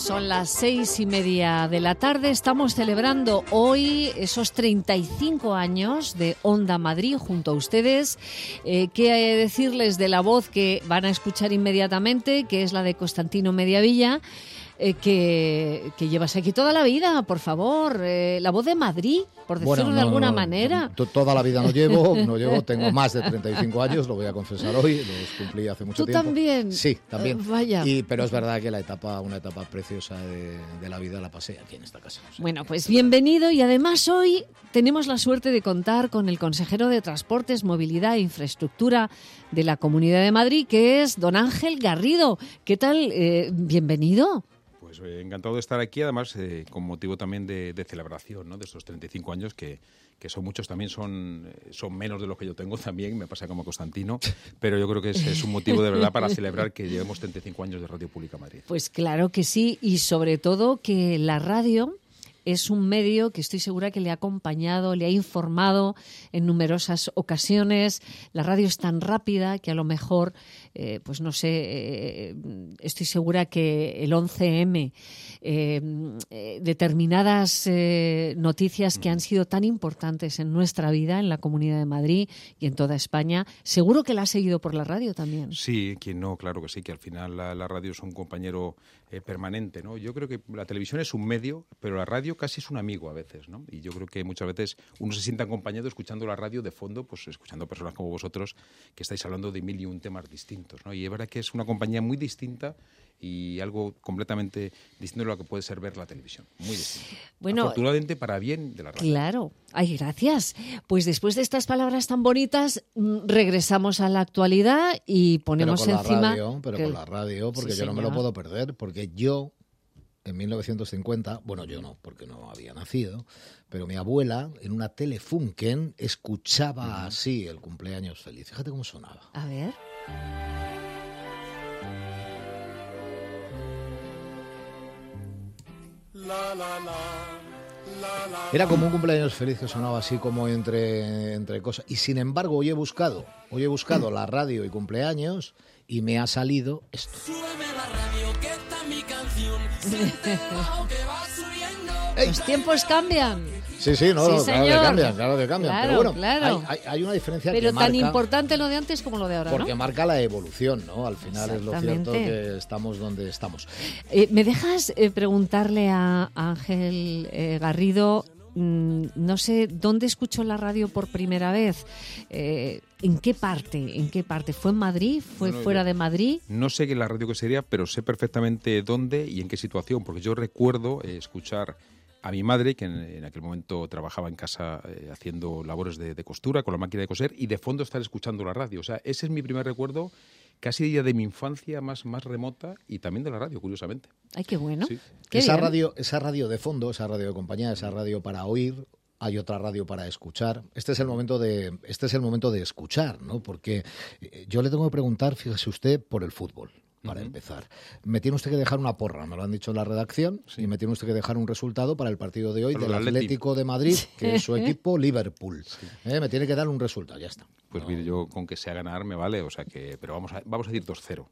Son las 6:30 de la tarde. Estamos celebrando hoy esos 35 años de Onda Madrid junto a ustedes. ¿Qué decirles de la voz que van a escuchar inmediatamente, que es la de Constantino Mediavilla? Que llevas aquí toda la vida, por favor, la voz de Madrid, por decirlo de alguna manera. Toda la vida no llevo, tengo más de 35 años, lo voy a confesar hoy, los cumplí hace mucho tiempo. ¿Tú también? Sí, también. Vaya. Pero es verdad que una etapa preciosa de la vida la pasé aquí en esta casa. O sea, bueno, pues bienvenido, y además hoy tenemos la suerte de contar con el consejero de Transportes, Movilidad e Infraestructura de la Comunidad de Madrid, que es don Ángel Garrido. ¿Qué tal? Bienvenido. Pues encantado de estar aquí, además con motivo también de celebración, ¿no? De estos 35 años que son muchos, también son menos de los que yo tengo también, me pasa como Constantino, pero yo creo que es un motivo de verdad para celebrar que llevemos 35 años de Radio Pública Madrid. Pues claro que sí, y sobre todo que la radio es un medio que estoy segura que le ha acompañado, le ha informado en numerosas ocasiones. La radio es tan rápida que a lo mejor, pues no sé, estoy segura que el 11M, determinadas noticias que han sido tan importantes en nuestra vida, en la Comunidad de Madrid y en toda España, seguro que la ha seguido por la radio también. Sí, quien no, claro que sí, que al final la radio es un compañero permanente, ¿no? Yo creo que la televisión es un medio, pero la radio casi es un amigo a veces, ¿no? Y yo creo que muchas veces uno se siente acompañado escuchando la radio de fondo, pues escuchando personas como vosotros que estáis hablando de 1000 y un temas distintos, ¿no? Y es verdad que es una compañía muy distinta y algo completamente distinto de lo que puede ser ver la televisión. Muy distinto. Bueno, afortunadamente para bien de la radio. Claro. Ay, gracias. Pues después de estas palabras tan bonitas, regresamos a la actualidad y ponemos encima... Pero con la radio, porque Sí, yo no me lo señor. puedo perder, porque yo, en 1950, bueno, yo no, porque no había nacido, pero mi abuela, en una Telefunken, escuchaba así el cumpleaños feliz. Fíjate cómo sonaba. A ver... Era como un cumpleaños feliz que sonaba así como entre cosas. Y sin embargo, hoy he buscado la radio y cumpleaños y me ha salido esto. Súbeme la radio, que está mi canción. Siente el bajo que va subiendo. Los tiempos cambian. Sí, no, Sí, claro señor. que cambian. Claro, pero bueno, claro. hay una diferencia Pero que tan marca, importante lo de antes como lo de ahora, porque ¿no? marca la evolución, ¿no? Al final es lo cierto Exactamente. que estamos donde estamos. ¿Me dejas preguntarle a Ángel Garrido, no sé, dónde escuchó la radio por primera vez? ¿En qué parte? ¿Fue en Madrid? ¿Fue fuera de Madrid? No sé qué la radio que sería, pero sé perfectamente dónde y en qué situación, porque yo recuerdo escuchar a mi madre, que en aquel momento trabajaba en casa haciendo labores de costura con la máquina de coser, y de fondo estar escuchando la radio. O sea, ese es mi primer recuerdo, casi de mi infancia más remota, y también de la radio, curiosamente. Ay, qué bueno. Sí. Qué Esa bien. radio de fondo, esa radio de compañía, esa radio para oír, hay otra radio para escuchar. Este es el momento de escuchar, ¿no? Porque yo le tengo que preguntar, fíjese usted, por el fútbol. Para empezar, me tiene usted que dejar una porra, me lo han dicho en la redacción, Sí. y me tiene usted que dejar un resultado para el partido de hoy Para del el Atleti. Atlético de Madrid, que es su equipo, Liverpool. Me tiene que dar un resultado, ya está. Pues mire, yo con que sea ganar me vale, o sea que, pero vamos a decir 2-0.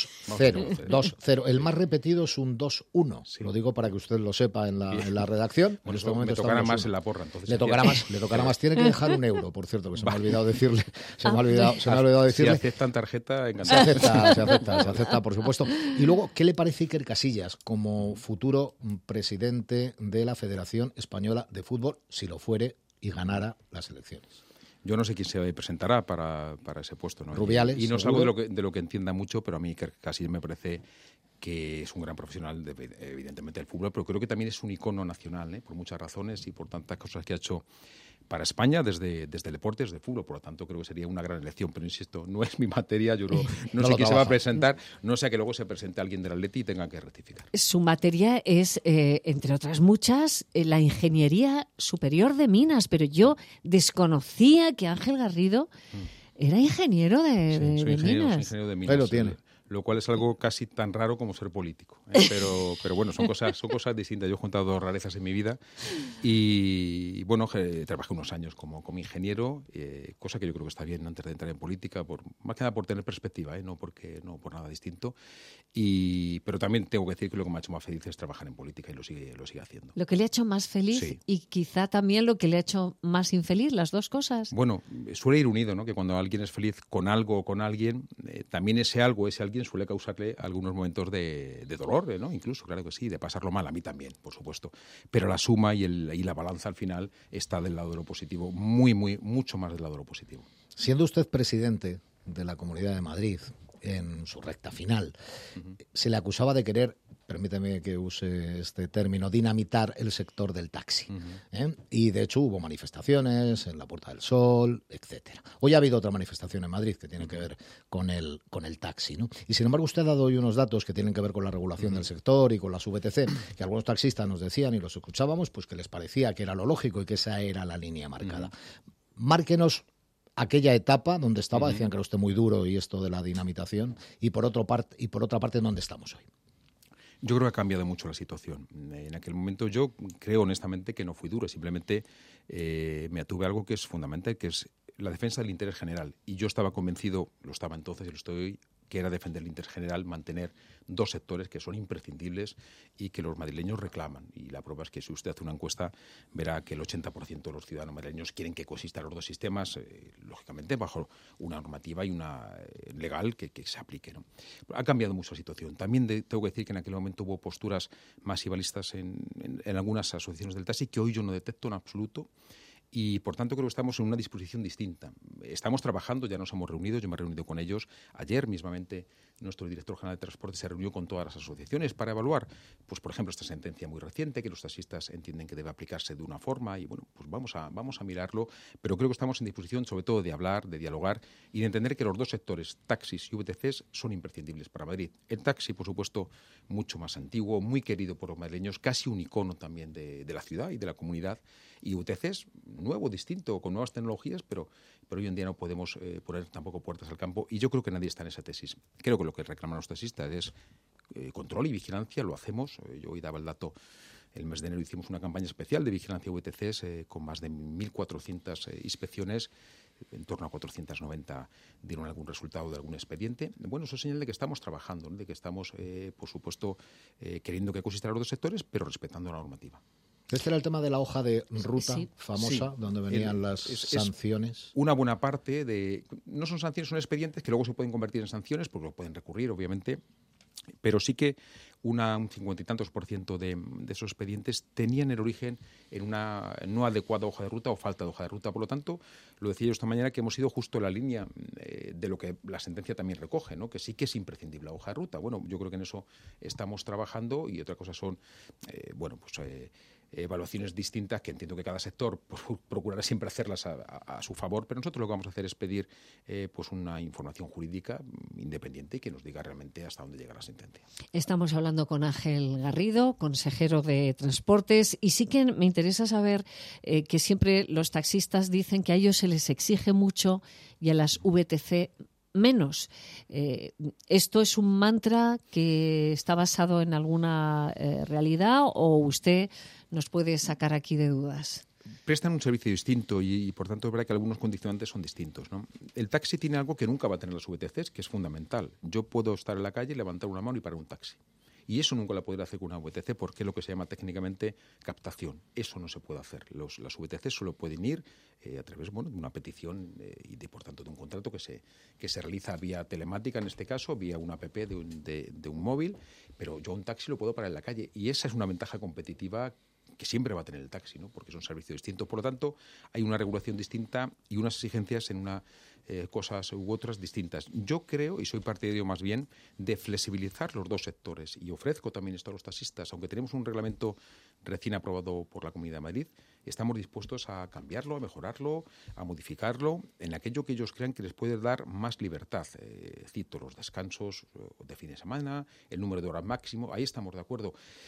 2-0. El más repetido es un 2-1. Sí. Lo digo para que usted lo sepa en la redacción. Bueno, En este eso momento me tocará estamos más en la porra, entonces. Le tocará más. Tiene que dejar un euro, por cierto, que se me ha olvidado decirle. Se me ha olvidado decirle. Si aceptan tarjeta, Se encantado. acepta, por supuesto. Y luego, ¿qué le parece Iker Casillas como futuro presidente de la Federación Española de Fútbol, si lo fuere y ganara las elecciones? Yo no sé quién se presentará para ese puesto, ¿no? Rubiales, Y no es seguro. algo de lo que entienda mucho, pero a mí casi me parece que es un gran profesional, evidentemente, del fútbol, pero creo que también es un icono nacional, por muchas razones y por tantas cosas que ha hecho para España desde el deporte, desde el fútbol. Por lo tanto, creo que sería una gran elección. Pero insisto, no es mi materia, yo no sé quién se va a presentar, no sea que luego se presente alguien del Atleti y tenga que rectificar. Su materia es, entre otras muchas, la ingeniería superior de minas, pero yo desconocía que Ángel Garrido era ingeniero de Soy minas. ingeniero de minas. Ahí lo tiene. lo cual es algo casi tan raro como ser político. Pero bueno, son cosas distintas. Yo he juntado 2 rarezas en mi vida y bueno, trabajé unos años como ingeniero, cosa que yo creo que está bien antes de entrar en política, más que nada por tener perspectiva, no por nada distinto. Pero también tengo que decir que lo que me ha hecho más feliz es trabajar en política y lo sigue haciendo. Lo que le ha hecho más feliz Sí. y quizá también lo que le ha hecho más infeliz, las dos cosas. Bueno, suele ir unido, ¿no? Que cuando alguien es feliz con algo o con alguien, también ese algo, ese alguien suele causarle algunos momentos de dolor, ¿no? Incluso, claro que sí, de pasarlo mal, a mí también, por supuesto. Pero la suma y la balanza al final está del lado de lo positivo, mucho más del lado de lo positivo. Siendo usted presidente de la Comunidad de Madrid, en su recta final, se le acusaba de querer, permíteme que use este término, dinamitar el sector del taxi. Y de hecho hubo manifestaciones en la Puerta del Sol, etcétera. Hoy ha habido otra manifestación en Madrid que tiene que ver con el taxi, ¿no? Y sin embargo usted ha dado hoy unos datos que tienen que ver con la regulación del sector y con las VTC, que algunos taxistas nos decían y los escuchábamos, pues que les parecía que era lo lógico y que esa era la línea marcada. Márquenos aquella etapa donde estaba, decían que era usted muy duro y esto de la dinamitación, y por otra parte, ¿dónde estamos hoy? Yo creo que ha cambiado mucho la situación. En aquel momento yo creo honestamente que no fui duro, simplemente me atuve a algo que es fundamental, que es la defensa del interés general. Y yo estaba convencido, lo estaba entonces y lo estoy hoy, que era defender el interés general, mantener 2 sectores que son imprescindibles y que los madrileños reclaman. Y la prueba es que si usted hace una encuesta, verá que el 80% de los ciudadanos madrileños quieren que coexistan los 2 sistemas, lógicamente bajo una normativa y una legal que se aplique, ¿no? Ha cambiado mucho la situación. También tengo que decir que en aquel momento hubo posturas masivalistas en algunas asociaciones del taxi que hoy yo no detecto en absoluto. Y, por tanto, creo que estamos en una disposición distinta. Estamos trabajando, ya nos hemos reunido, yo me he reunido con ellos. Ayer, mismamente, nuestro director general de Transporte se reunió con todas las asociaciones para evaluar, pues, por ejemplo, esta sentencia muy reciente, que los taxistas entienden que debe aplicarse de una forma. Y, bueno, pues vamos a mirarlo. Pero creo que estamos en disposición, sobre todo, de hablar, de dialogar y de entender que los 2 sectores, taxis y VTCs, son imprescindibles para Madrid. El taxi, por supuesto, mucho más antiguo, muy querido por los madrileños, casi un icono también de la ciudad y de la comunidad. Y VTCs, nuevo, distinto, con nuevas tecnologías, pero hoy en día no podemos poner tampoco puertas al campo. Y yo creo que nadie está en esa tesis. Creo que lo que reclaman los taxistas es control y vigilancia, lo hacemos. Yo hoy daba el dato, el mes de enero hicimos una campaña especial de vigilancia VTCs con más de 1.400 inspecciones. En torno a 490 dieron algún resultado de algún expediente. Bueno, eso es señal de que estamos trabajando, ¿no? De que estamos, por supuesto, queriendo que coexistan los 2 sectores, pero respetando la normativa. Este era el tema de la hoja de ruta famosa, Sí. donde venían las sanciones. Una buena parte no son sanciones, son expedientes que luego se pueden convertir en sanciones, porque lo pueden recurrir, obviamente, pero sí que un 50 y tantos % de esos expedientes tenían el origen en una no adecuada hoja de ruta o falta de hoja de ruta. Por lo tanto, lo decía yo esta mañana, que hemos ido justo en la línea de lo que la sentencia también recoge, ¿no? Que sí que es imprescindible la hoja de ruta. Bueno, yo creo que en eso estamos trabajando, y otra cosa son, evaluaciones distintas que entiendo que cada sector procurará siempre hacerlas a su favor, pero nosotros lo que vamos a hacer es pedir pues una información jurídica independiente y que nos diga realmente hasta dónde llega la sentencia. Estamos hablando con Ángel Garrido, consejero de Transportes, y sí que me interesa saber que siempre los taxistas dicen que a ellos se les exige mucho y a las VTC menos. ¿Esto es un mantra que está basado en alguna realidad o usted nos puede sacar aquí de dudas? Prestan un servicio distinto y por tanto es verdad que algunos condicionantes son distintos, ¿no? El taxi tiene algo que nunca va a tener las VTCs, que es fundamental. Yo puedo estar en la calle, levantar una mano y parar un taxi. Y eso nunca lo podrá hacer con una VTC porque es lo que se llama técnicamente captación. Eso no se puede hacer. Las VTC solo pueden ir a través de una petición y por tanto de un contrato que se realiza vía telemática, en este caso, vía una app de un móvil, pero yo un taxi lo puedo parar en la calle. Y esa es una ventaja competitiva que siempre va a tener el taxi, ¿no? Porque es un servicio distinto. Por lo tanto, hay una regulación distinta y unas exigencias en cosas u otras distintas. Yo creo, y soy partidario más bien, de flexibilizar los 2 sectores. Y ofrezco también esto a los taxistas. Aunque tenemos un reglamento recién aprobado por la Comunidad de Madrid, estamos dispuestos a cambiarlo, a mejorarlo, a modificarlo en aquello que ellos crean que les puede dar más libertad. Cito los descansos de fin de semana, el número de horas máximo, ahí estamos de acuerdo.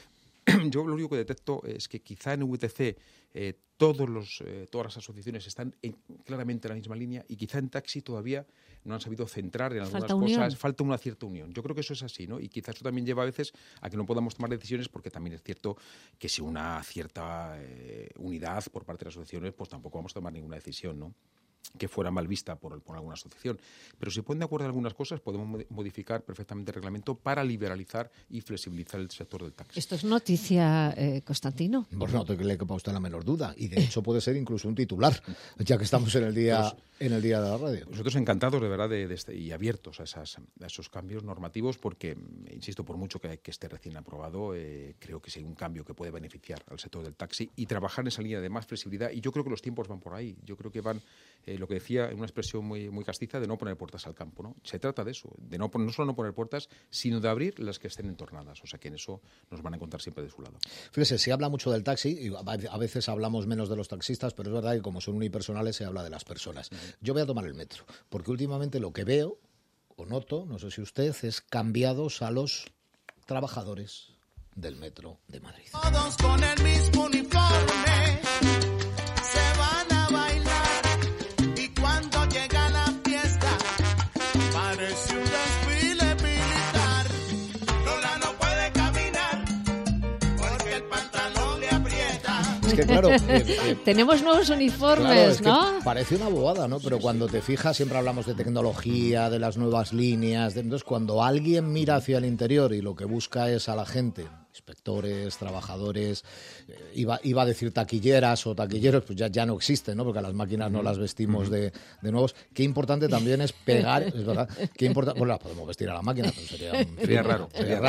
yo lo único que detecto es que quizá en VTC todas las asociaciones están claramente en la misma línea y quizá en taxi todavía no han sabido centrar en algunas cosas. Falta una cierta unión. Yo creo que eso es así, ¿no? Y quizá eso también lleva a veces a que no podamos tomar decisiones, porque también es cierto que sin una cierta unidad por parte de las asociaciones, pues tampoco vamos a tomar ninguna decisión, ¿no?, que fuera mal vista por alguna asociación. Pero si ponen de acuerdo en algunas cosas, podemos modificar perfectamente el reglamento para liberalizar y flexibilizar el sector del taxi. Esto es noticia, Constantino. Pues no te le quepa usted la menor duda. Y de hecho puede ser incluso un titular, ya que estamos en el día de la radio. Nosotros encantados, de verdad, y abiertos a esos cambios normativos, porque, insisto, por mucho que esté recién aprobado, creo que sí hay un cambio que puede beneficiar al sector del taxi y trabajar en esa línea de más flexibilidad. Y yo creo que los tiempos van por ahí. Yo creo que van... lo que decía en una expresión muy castiza, de no poner puertas al campo, ¿no? Se trata de eso, de no solo no poner puertas, sino de abrir las que estén entornadas. O sea que en eso nos van a encontrar siempre de su lado. Fíjese, se habla mucho del taxi, y a veces hablamos menos de los taxistas, pero es verdad que como son unipersonales se habla de las personas. Yo voy a tomar el metro, porque últimamente lo que veo, o noto, no sé si usted, es cambiados a los trabajadores del metro de Madrid. Todos con el mismo uniforme se van a bailar, y cuando llega la fiesta parece un desfile militar. Lola no puede caminar porque el pantalón le aprieta. Es que claro... Tenemos nuevos uniformes, claro, es ¿no? que parece una bobada, ¿no? Pero cuando te fijas, siempre hablamos de tecnología, de las nuevas líneas. Entonces, cuando alguien mira hacia el interior y lo que busca es a la gente, inspectores, trabajadores, iba a decir taquilleras o taquilleros, pues ya no existen, ¿no? Porque a las máquinas no las vestimos de nuevos. Qué importante también es pegar, es verdad, bueno, las podemos vestir a la máquina, pero Sería raro.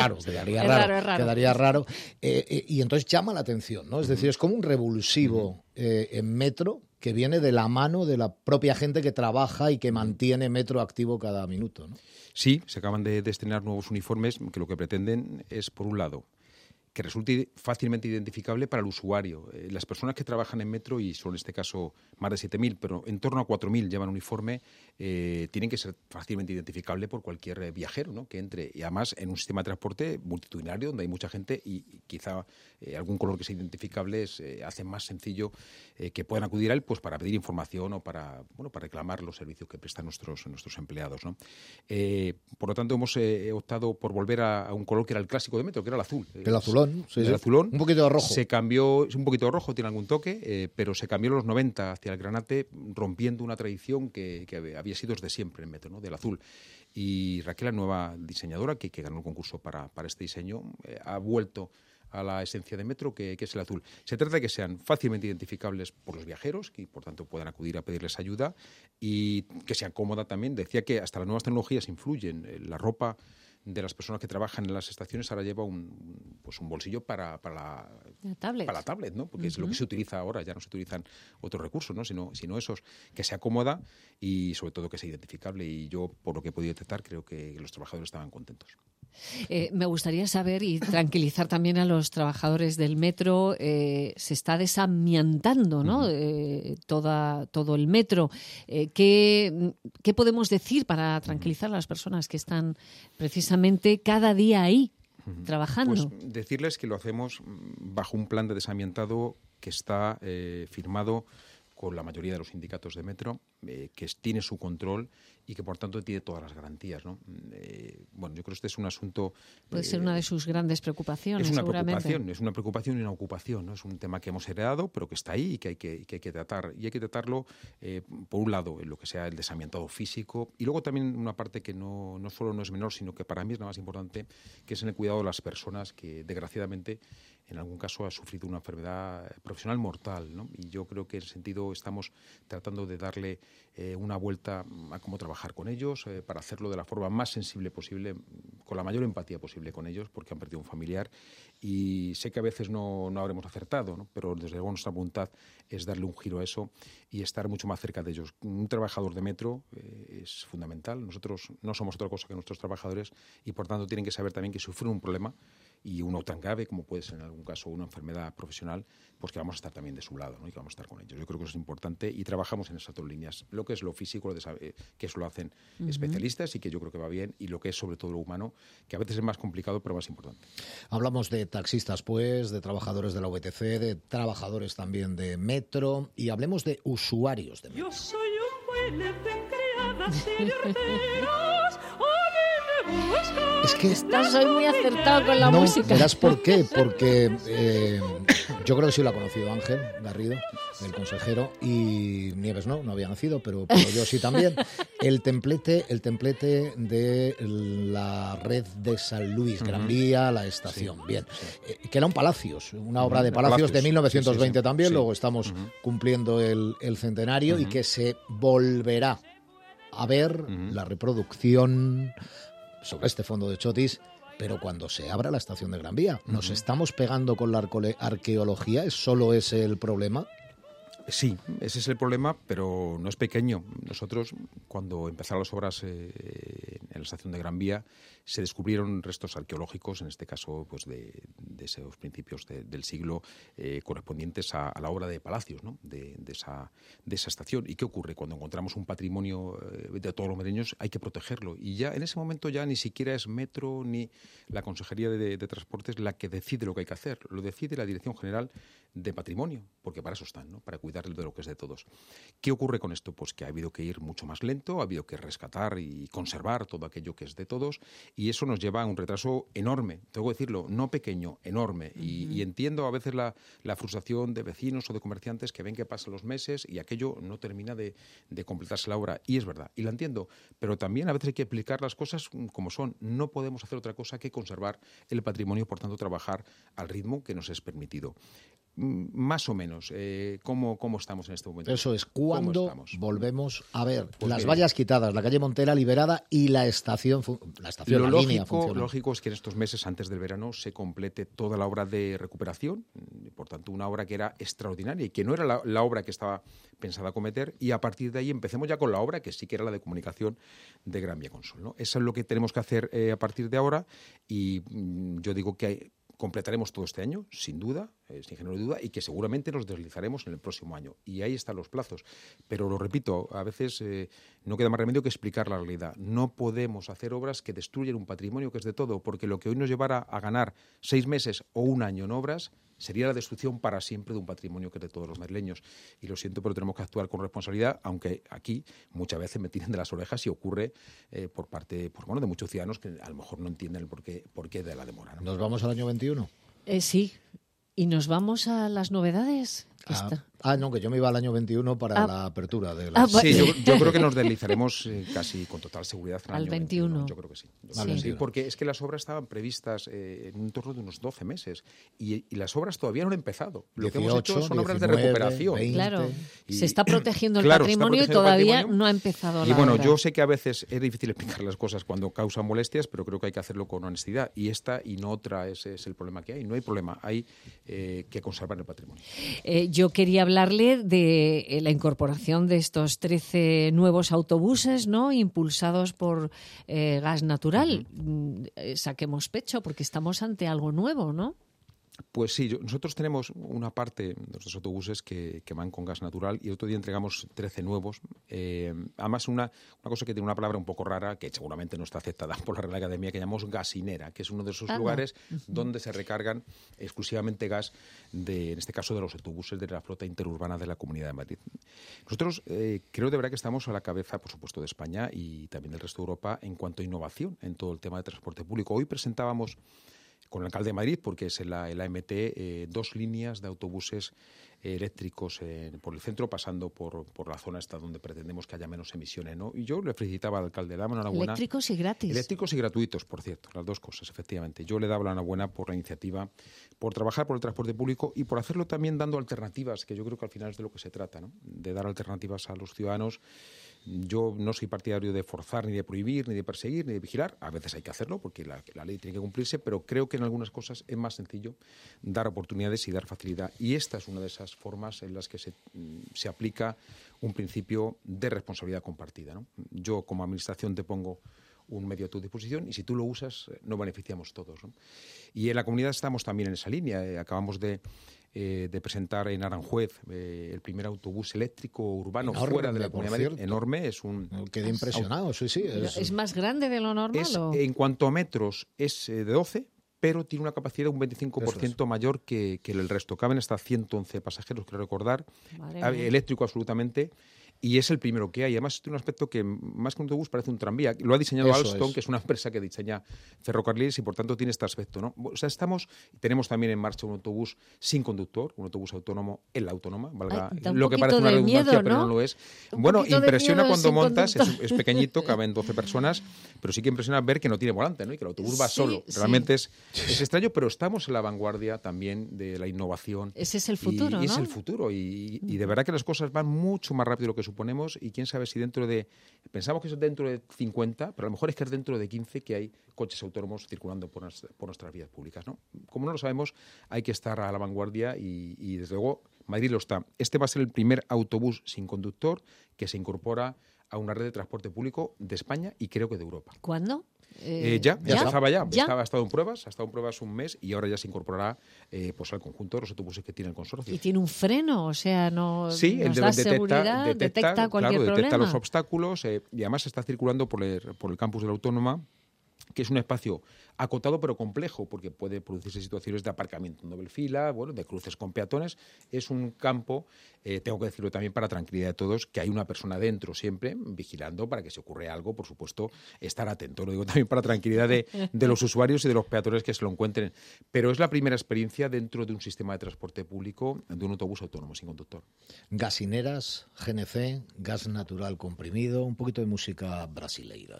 Quedaría raro. Y entonces llama la atención, ¿no? Es decir, es como un revulsivo en metro que viene de la mano de la propia gente que trabaja y que mantiene metro activo cada minuto, ¿no? Sí, se acaban de estrenar nuevos uniformes que lo que pretenden es, por un lado, que resulte fácilmente identificable para el usuario. Las personas que trabajan en metro, y son en este caso más de 7.000, pero en torno a 4.000 llevan uniforme, tienen que ser fácilmente identificable por cualquier viajero, ¿no?, que entre. Y además en un sistema de transporte multitudinario donde hay mucha gente y quizá algún color que sea identificable hace más sencillo que puedan acudir a él, pues para pedir información o para reclamar los servicios que prestan nuestros empleados, ¿no? Por lo tanto, hemos optado por volver a un color que era el clásico de metro, que era el azul. El azulón. Sí, el azulón. Un poquito de rojo. Se cambió, es un poquito de rojo, tiene algún toque, pero se cambió en los 90 hacia el granate, rompiendo una tradición que había sido desde siempre en metro, ¿no?, del azul. Y Raquel, la nueva diseñadora que ganó el concurso para este diseño, ha vuelto a la esencia de metro, que es el azul. Se trata de que sean fácilmente identificables por los viajeros, que por tanto puedan acudir a pedirles ayuda, y que sea cómoda también. Decía que hasta las nuevas tecnologías influyen. La ropa de las personas que trabajan en las estaciones ahora lleva un bolsillo para la tablet, ¿no? Porque es lo que se utiliza ahora, ya no se utilizan otros recursos, ¿no?, sino esos, que sea cómoda y sobre todo que sea identificable. Y yo, por lo que he podido detectar, creo que los trabajadores estaban contentos. Me gustaría saber y tranquilizar también a los trabajadores del metro. Se está desamiantando, ¿no?, todo el metro. ¿Qué podemos decir para tranquilizar a las personas que están precisamente cada día ahí trabajando? Pues decirles que lo hacemos bajo un plan de desamiantado que está firmado con la mayoría de los sindicatos de metro, que tiene su control y que por tanto tiene todas las garantías, ¿no? Yo creo que este es un asunto... Puede ser una de sus grandes preocupaciones, seguramente. Es una preocupación y una ocupación, ¿no? Es un tema que hemos heredado, pero que está ahí y que hay que tratar. Y hay que tratarlo, por un lado, en lo que sea el desamiantado físico, y luego también una parte que no solo no es menor, sino que para mí es la más importante, que es en el cuidado de las personas que, desgraciadamente, en algún caso ha sufrido una enfermedad profesional mortal, ¿no? Y yo creo que en ese sentido estamos tratando de darle una vuelta a cómo trabajar con ellos, para hacerlo de la forma más sensible posible, con la mayor empatía posible con ellos, porque han perdido un familiar. Y sé que a veces no habremos acertado, ¿no?, pero desde luego nuestra voluntad es darle un giro a eso y estar mucho más cerca de ellos. Un trabajador de metro es fundamental. Nosotros no somos otra cosa que nuestros trabajadores y por tanto tienen que saber también que sufren un problema, y uno tan grave como puede ser en algún caso una enfermedad profesional, pues que vamos a estar también de su lado, ¿no?, y que vamos a estar con ellos. Yo creo que eso es importante y trabajamos en esas dos líneas. Lo que es lo físico, que eso lo hacen especialistas y que yo creo que va bien, y lo que es sobre todo lo humano, que a veces es más complicado pero más importante. Hablamos de taxistas, pues, de trabajadores de la VTC, de trabajadores también de metro, y hablemos de usuarios de metro. Yo soy un buey criada, señorteros, a mí me buscan. Es que Estás hoy muy acertado con la no, música. verás por qué, porque yo creo que sí lo ha conocido Ángel Garrido, el consejero, y Nieves no había nacido, pero yo sí también. El templete de la red de San Luis, Gran Vía, la estación. Sí. Bien, que era un Palacios, una obra de Palacios de 1920 Sí. también, Sí. luego estamos cumpliendo el centenario y que se volverá a ver la reproducción sobre este fondo de chotis, pero cuando se abra la estación de Gran Vía. ¿Nos estamos pegando con la arqueología? ¿Es solo ese el problema? Sí, ese es el problema, pero no es pequeño. Nosotros, cuando empezaron las obras en la estación de Gran Vía, se descubrieron restos arqueológicos, en este caso pues de esos principios del siglo, correspondientes a la obra de Palacios, ¿no? de esa estación. ¿Y qué ocurre? Cuando encontramos un patrimonio de todos los madrileños, hay que protegerlo. Y ya en ese momento ya ni siquiera es Metro ni la Consejería de Transportes la que decide lo que hay que hacer. Lo decide la Dirección General de Patrimonio, porque para eso están, ¿no? Para cuidar de lo que es de todos. ¿Qué ocurre con esto? Pues que ha habido que ir mucho más lento, ha habido que rescatar y conservar todo aquello que es de todos, y eso nos lleva a un retraso enorme, tengo que decirlo, no pequeño, enorme. Y entiendo a veces la frustración de vecinos o de comerciantes que ven que pasan los meses y aquello no termina de completarse la obra. Y es verdad, y la entiendo, pero también a veces hay que explicar las cosas como son. No podemos hacer otra cosa que conservar el patrimonio, por tanto trabajar al ritmo que nos es permitido. Más o menos, ¿cómo estamos en este momento? Eso es, ¿cuándo volvemos a ver Pues las mire, vallas quitadas, la calle Montera liberada y la estación, Lo la línea funcionando? lógico es que en estos meses antes del verano se complete toda la obra de recuperación, por tanto una obra que era extraordinaria y que no era la obra que estaba pensada acometer, y a partir de ahí empecemos ya con la obra que sí que era la de comunicación de Gran Vía Consol, ¿no? Eso es lo que tenemos que hacer a partir de ahora, y yo digo que completaremos todo este año, sin duda, sin género de duda, y que seguramente nos deslizaremos en el próximo año. Y ahí están los plazos. Pero lo repito, a veces no queda más remedio que explicar la realidad. No podemos hacer obras que destruyen un patrimonio que es de todo, porque lo que hoy nos llevara a ganar 6 meses o un año en obras sería la destrucción para siempre de un patrimonio que es de todos los madrileños. Y lo siento, pero tenemos que actuar con responsabilidad, aunque aquí muchas veces me tiran de las orejas y ocurre por parte de muchos ciudadanos que a lo mejor no entienden el porqué de la demora, ¿no? ¿Nos vamos al año 21? Sí. ¿Y nos vamos a las novedades? No, que yo me iba al año 21 para la apertura de las... Sí, yo creo que nos deslizaremos casi con total seguridad en el al año 21. Yo creo que sí. Sí. Porque es que las obras estaban previstas en un torno de unos 12 meses y las obras todavía no han empezado. Lo 18, que hemos hecho son obras de 19, recuperación. 20. Claro, Y- se está protegiendo el Claro, se está patrimonio y protegiendo el todavía patrimonio. no ha empezado Y la bueno, obra. yo sé que a veces es difícil explicar las cosas cuando causan molestias, pero creo que hay que hacerlo con honestidad. Y esta y no otra, ese es el problema que hay. No hay problema, hay que conservar el patrimonio. Yo quería hablarle de la incorporación de estos 13 nuevos autobuses, ¿no?, impulsados por gas natural. Saquemos pecho, porque estamos ante algo nuevo, ¿no? Pues sí, nosotros tenemos una parte de nuestros autobuses que van con gas natural y otro día entregamos 13 nuevos. Además, una cosa que tiene una palabra un poco rara, que seguramente no está aceptada por la Real Academia, que llamamos gasinera, que es uno de esos lugares donde se recargan exclusivamente gas, en este caso de los autobuses de la flota interurbana de la Comunidad de Madrid. Nosotros creo de verdad que estamos a la cabeza, por supuesto, de España y también del resto de Europa en cuanto a innovación en todo el tema de transporte público. Hoy presentábamos con el alcalde de Madrid, porque es el AMT, 2 líneas de autobuses eléctricos por el centro, pasando por la zona esta donde pretendemos que haya menos emisiones, ¿no? Y yo le felicitaba al alcalde, le daba enhorabuena. Eléctricos y gratis. Eléctricos y gratuitos, por cierto, las dos cosas, efectivamente. Yo le daba la enhorabuena por la iniciativa, por trabajar por el transporte público y por hacerlo también dando alternativas, que yo creo que al final es de lo que se trata, ¿no? De dar alternativas a los ciudadanos. Yo no soy partidario de forzar, ni de prohibir, ni de perseguir, ni de vigilar. A veces hay que hacerlo porque la ley tiene que cumplirse, pero creo que en algunas cosas es más sencillo dar oportunidades y dar facilidad. Y esta es una de esas formas en las que se aplica un principio de responsabilidad compartida, ¿no? Yo, como administración, te pongo un medio a tu disposición y si tú lo usas nos beneficiamos todos, ¿no? Y en la comunidad estamos también en esa línea. Acabamos de presentar en Aranjuez el primer autobús eléctrico urbano enorme, fuera de la por Comunidad de Madrid. cierto. Enorme, es un... Quedé impresionado, sí. ¿Es más grande de lo normal? En cuanto a metros, es de 12, pero tiene una capacidad un 25% mayor que el resto. Caben hasta 111 pasajeros, quiero recordar. Eléctrico absolutamente. Y es el primero que hay. Además, tiene un aspecto que, más que un autobús, parece un tranvía. Lo ha diseñado Alstom, que es una empresa que diseña ferrocarriles y, por tanto, tiene este aspecto, ¿no? O sea, tenemos también en marcha un autobús sin conductor, un autobús autónomo en la autónoma, valga lo que parece una redundancia, miedo, pero ¿no? no lo es. Un Bueno, poquito de impresiona miedo cuando sin montas, conductor. es pequeñito, caben 12 personas, pero sí que impresiona ver que no tiene volante, ¿no? Y que el autobús va solo. Realmente es extraño, pero estamos en la vanguardia también de la innovación. Ese es el futuro, y ¿no? es el futuro. Y de verdad que las cosas van mucho más rápido de lo que suponemos y quién sabe si pensamos que es dentro de 50, pero a lo mejor es que es dentro de 15 que hay coches autónomos circulando por nuestras vías públicas, ¿no? Como no lo sabemos, hay que estar a la vanguardia y desde luego Madrid lo está. Este va a ser el primer autobús sin conductor que se incorpora a una red de transporte público de España y creo que de Europa. ¿Cuándo? Ya empezaba ya. Ha estado en pruebas un mes y ahora ya se incorporará pues al conjunto de los autobuses que tiene el consorcio. Y tiene un freno, o sea, no sí, nos da seguridad, detecta cualquier problema. Detecta los obstáculos y además está circulando por el campus de la Autónoma, que es un espacio acotado pero complejo, porque puede producirse situaciones de aparcamiento en doble fila, bueno, de cruces con peatones. Es un campo, tengo que decirlo también para tranquilidad de todos, que hay una persona dentro siempre vigilando para que si ocurre algo, por supuesto, estar atento. Lo digo también para tranquilidad de los usuarios y de los peatones que se lo encuentren. Pero es la primera experiencia dentro de un sistema de transporte público de un autobús autónomo sin conductor. Gasineras, GNC, gas natural comprimido, un poquito de música brasileira.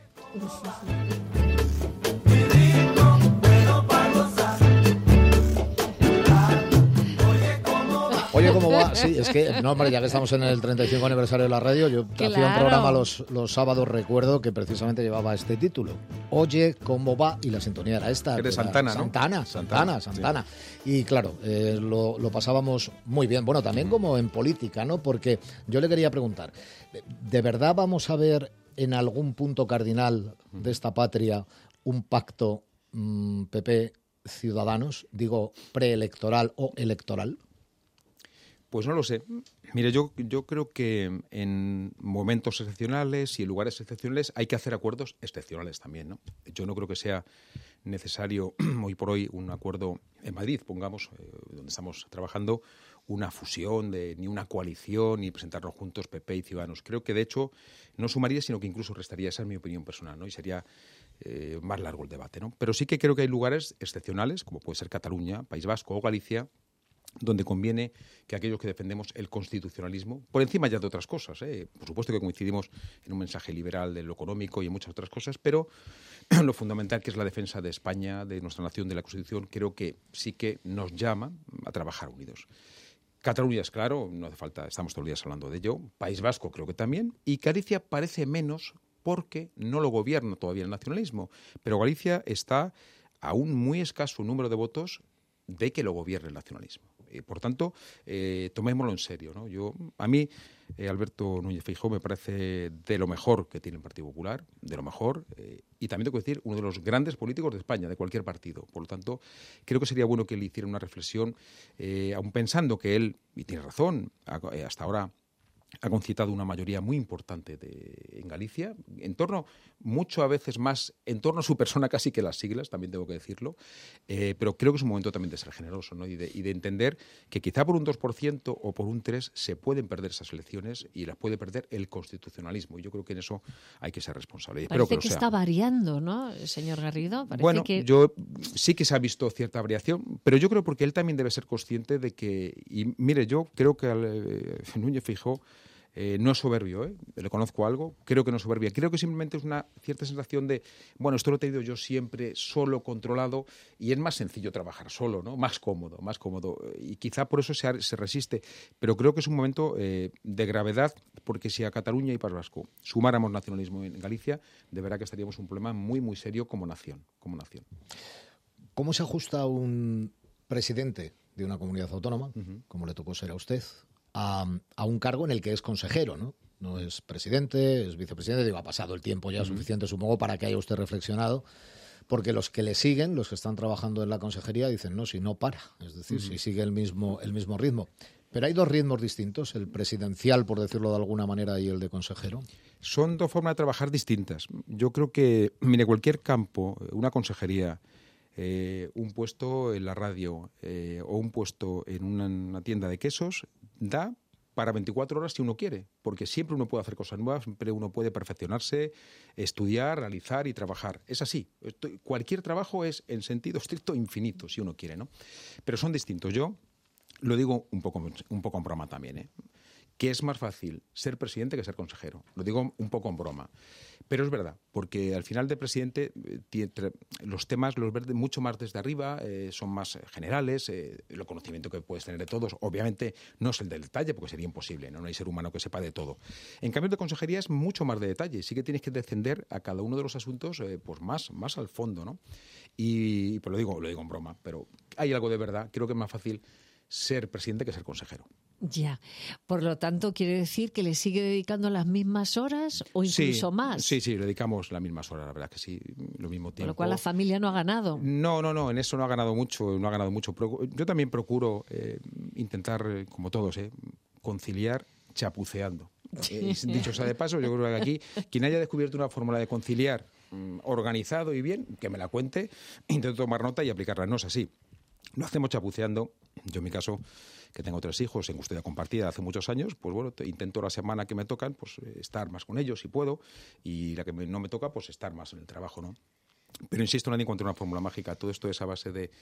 Oye, ¿cómo va? Sí, es que, no, hombre, ya que estamos en el 35 aniversario de la radio, yo hacía un programa los sábados, recuerdo, que precisamente llevaba este título. Oye, ¿cómo va? Y la sintonía era esta. Eres Santana, ¿no? Santana. Sí. Y claro, lo pasábamos muy bien. Bueno, también como en política, ¿no? Porque yo le quería preguntar, ¿de verdad vamos a ver en algún punto cardinal de esta patria un pacto PP-Ciudadanos, digo, preelectoral o electoral? Pues no lo sé. Mire, yo creo que en momentos excepcionales y en lugares excepcionales hay que hacer acuerdos excepcionales también, ¿no? Yo no creo que sea necesario hoy por hoy un acuerdo en Madrid, pongamos, donde estamos trabajando, una fusión, ni una coalición, ni presentarnos juntos PP y Ciudadanos. Creo que, de hecho, no sumaría, sino que incluso restaría. Esa es mi opinión personal, ¿no? Y sería más largo el debate, ¿no? Pero sí que creo que hay lugares excepcionales, como puede ser Cataluña, País Vasco o Galicia, donde conviene que aquellos que defendemos el constitucionalismo, por encima ya de otras cosas, por supuesto que coincidimos en un mensaje liberal de lo económico y en muchas otras cosas, pero lo fundamental que es la defensa de España, de nuestra nación, de la Constitución, creo que sí que nos llama a trabajar unidos. Cataluña es claro, no hace falta, estamos todos los días hablando de ello. País Vasco creo que también. Y Galicia parece menos porque no lo gobierna todavía el nacionalismo. Pero Galicia está a un muy escaso número de votos de que lo gobierne el nacionalismo. Por tanto, tomémoslo en serio, ¿no? A mí, Alberto Núñez Feijóo me parece de lo mejor que tiene el Partido Popular, de lo mejor, y también tengo que decir, uno de los grandes políticos de España, de cualquier partido. Por lo tanto, creo que sería bueno que él hiciera una reflexión, aun pensando que él, y tiene razón, hasta ahora ha concitado una mayoría muy importante en Galicia, mucho a veces más en torno a su persona casi que las siglas, también tengo que decirlo, pero creo que es un momento también de ser generoso, ¿no? y de entender que quizá por un 2% o por un 3% se pueden perder esas elecciones y las puede perder el constitucionalismo. Y yo creo que en eso hay que ser responsable. Parece que está variando, ¿no, señor Garrido? Bueno, yo sí que se ha visto cierta variación, pero yo creo porque él también debe ser consciente de que, y mire, yo creo que Núñez Feijóo no es soberbio, le conozco algo, creo que no es soberbia, creo que simplemente es una cierta sensación de, bueno, esto lo he tenido yo siempre solo, controlado, y es más sencillo trabajar solo, ¿no? Más cómodo, y quizá por eso se resiste, pero creo que es un momento de gravedad, porque si a Cataluña y País Vasco sumáramos nacionalismo en Galicia, de verdad que estaríamos en un problema muy, muy serio como nación. ¿Cómo se ajusta un presidente de una comunidad autónoma, como le tocó ser a usted, a un cargo en el que es consejero, ¿no? No es presidente, es vicepresidente. Digo, ha pasado el tiempo ya suficiente, supongo, para que haya usted reflexionado. Porque los que le siguen, los que están trabajando en la consejería, dicen, no, si no para. Es decir, si sigue el mismo ritmo. Pero hay dos ritmos distintos, el presidencial, por decirlo de alguna manera, y el de consejero. Son dos formas de trabajar distintas. Yo creo que, mire, cualquier campo, una consejería, un puesto en la radio o un puesto en una tienda de quesos, da para 24 horas si uno quiere, porque siempre uno puede hacer cosas nuevas, siempre uno puede perfeccionarse, estudiar, realizar y trabajar. Es así. Cualquier trabajo es en sentido estricto infinito, si uno quiere, ¿no? Pero son distintos. Yo lo digo un poco en broma también, ¿eh? Que es más fácil ser presidente que ser consejero. Lo digo un poco en broma. Pero es verdad, porque al final de presidente los temas los ves mucho más desde arriba, son más generales, el conocimiento que puedes tener de todos, obviamente no es el del detalle, porque sería imposible, ¿no? No hay ser humano que sepa de todo. En cambio, de consejería es mucho más de detalle, sí que tienes que descender a cada uno de los asuntos pues más al fondo, ¿no? Y pues lo digo en broma, pero hay algo de verdad, creo que es más fácil ser presidente que ser consejero. Ya. Por lo tanto, ¿quiere decir que le sigue dedicando las mismas horas o incluso más? Sí, le dedicamos las mismas horas, la verdad que sí, lo mismo tiempo. Por lo cual la familia no ha ganado. No, en eso no ha ganado mucho. Yo también procuro intentar, como todos, conciliar chapuceando. Dicho sea de paso, yo creo que aquí quien haya descubierto una fórmula de conciliar organizado y bien, que me la cuente, intento tomar nota y aplicarla. No es así. Lo hacemos chapuceando. Yo en mi caso, que tengo 3 hijos en custodia compartida hace muchos años, pues bueno, intento la semana que me tocan, pues estar más con ellos si puedo, y la que no me toca, pues estar más en el trabajo, ¿no? Pero insisto, nadie encuentra una fórmula mágica. Todo esto es a base de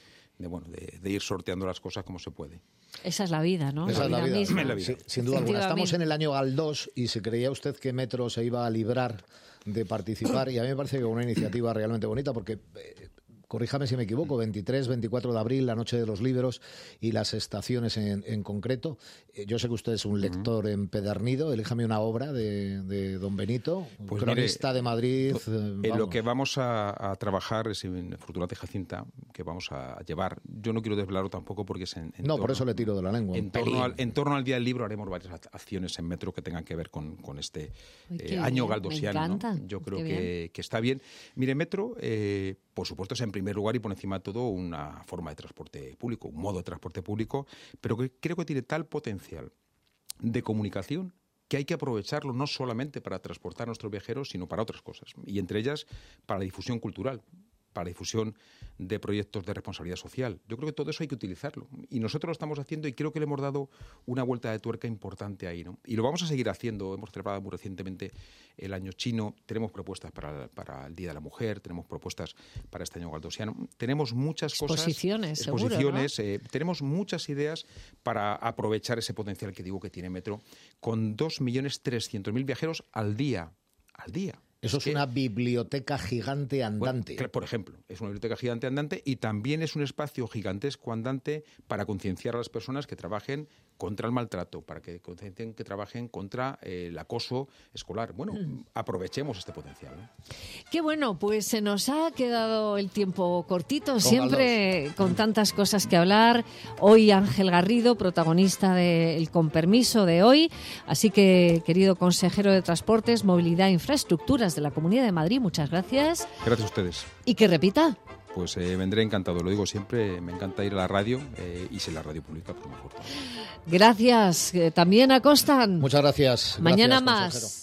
ir sorteando las cosas como se puede. Esa es la vida, ¿no? Esa es la vida. Misma. Sí, sin duda alguna. Estamos en el año Galdós y se creía usted que Metro se iba a librar de participar, y a mí me parece que una iniciativa realmente bonita, porque corríjame si me equivoco, 23, 24 de abril, la Noche de los Libros y las estaciones en concreto. Yo sé que usted es un lector empedernido. Elíjame una obra de Don Benito, pues cronista mire, de Madrid. Lo que vamos a trabajar es en Fortunata y Jacinta, que vamos a llevar. Yo no quiero desvelarlo tampoco porque es por eso le tiro de la lengua. En torno al Día del Libro haremos varias acciones en Metro que tengan que ver con este año galdosiano. Me encanta. ¿No? Yo creo que está bien. Mire, Metro, por supuesto, es en primer lugar y por encima de todo una forma de transporte público, un modo de transporte público, pero que creo que tiene tal potencial de comunicación que hay que aprovecharlo no solamente para transportar a nuestros viajeros, sino para otras cosas, y entre ellas para la difusión cultural, para la difusión de proyectos de responsabilidad social. Yo creo que todo eso hay que utilizarlo. Y nosotros lo estamos haciendo y creo que le hemos dado una vuelta de tuerca importante ahí, ¿no? Y lo vamos a seguir haciendo. Hemos celebrado muy recientemente el año chino. Tenemos propuestas para el Día de la Mujer. Tenemos propuestas para este año galdosiano. Tenemos muchas exposiciones, cosas. Exposiciones, seguro, ¿no? Tenemos muchas ideas para aprovechar ese potencial que digo que tiene Metro con 2.300.000 viajeros al día. Eso es una biblioteca gigante andante. Bueno, por ejemplo, es una biblioteca gigante andante y también es un espacio gigantesco andante para concienciar a las personas que trabajen contra el maltrato, para que conciencien que trabajen contra el acoso escolar. Bueno, aprovechemos este potencial, ¿no? Qué bueno, pues se nos ha quedado el tiempo cortito, siempre con tantas cosas que hablar. Hoy Ángel Garrido, protagonista del Con Permiso de hoy. Así que, querido consejero de Transportes, Movilidad e Infraestructuras de la Comunidad de Madrid, muchas gracias. Gracias a ustedes. Y que repita. Pues vendré encantado, lo digo siempre, me encanta ir a la radio y si la radio pública, pues mejor. Gracias, también a Costan. Muchas gracias. Mañana Gracias, más. consejero.